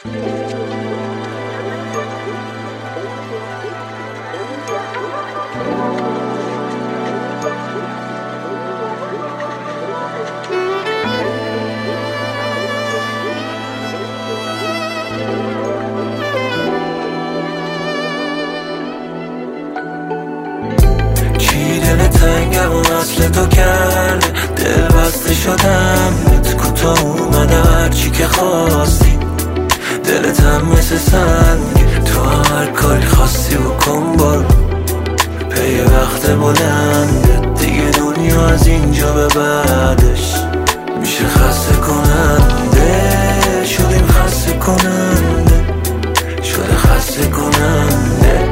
تنگم و اصل تو کرده، دل بسته شدم بهت کوتاه اومده هرچی که خواستی، دلتم مثل سنگ تو هر کاری خواستی بکن برو، پی وقت بلنده دیگه دنیا از اینجا به بعدش میشه خسته کننده، شدیم خسته کننده، شده خسته کننده.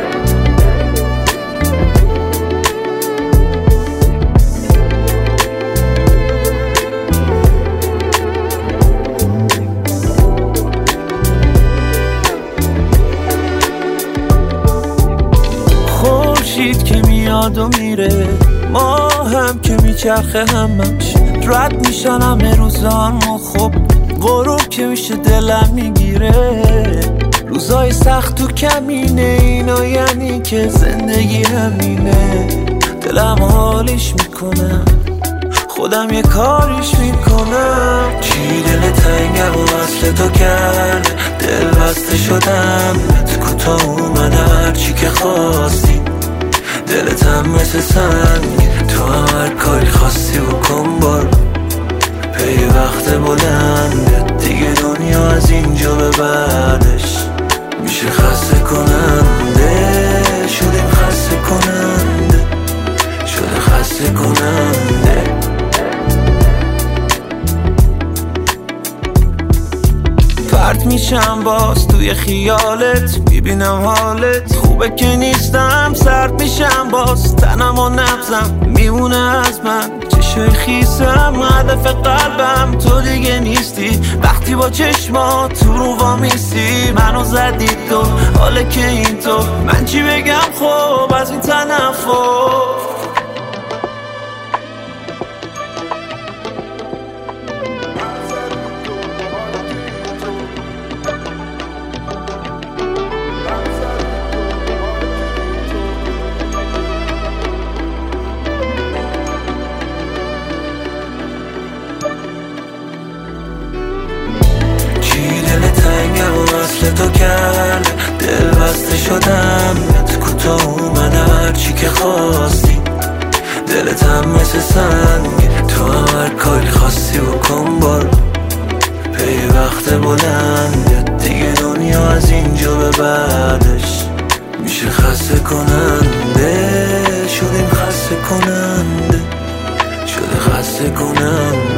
خورشید که میاد و میره، ما هم که میچرخه همش رد میشن همه روزان، خب غروب که میشه دلم میگیره، روزای سخت تو کمینه، اینا یعنی که زندگی همینه، دلم حالیش میکنم خودم یه کاریش میکنم، چی دل تنگم و اصل تو کرده، دل بسته شدم بهت کوتاه اومده هرچی که خواستی، دلتم مثل سنگ تو هر کاری خواستی بکن برو، پی وقت بلنده دیگه دنیا از اینجا به بعدش میشه خسته کننده، شدیم خسته کننده، شده خسته کننده. پرت میشم باز توی خیالت، میبینم حالت خوبه که نیستم، سرد میشم باز تنم و نبزم میمونه از من چشای خیسم، هدف قلبم تو دیگه نیستی، وقتی با چشمات تو رو وامیستی منو زدی تو، حاله که این تو من چی بگم خب از این تنفر. تو کرده دل بسته شدم بهت کوتاه اومده هرچی که خواستی، دلتم مثل سنگ تو هر کاری خواستی بکن برو، پی وقت بلنده دیگه دنیا از اینجا به بعدش میشه خسته کننده، شدیم خسته کننده، شده خسته کننده.